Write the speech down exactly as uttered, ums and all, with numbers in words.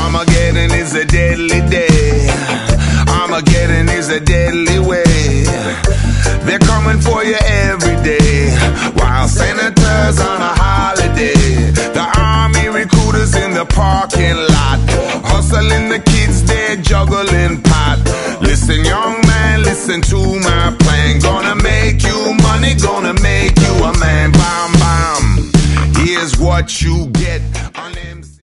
Armageddon is a deadly day. Armageddon is a deadly way. They're coming for you every day, while senators on a holiday. The army recruiters in the parking lot, hustling the kids, they're juggling pot. Listen, young man, listen to my plan. Gonna make you money, gonna make you a man. Bam, bam, here's what you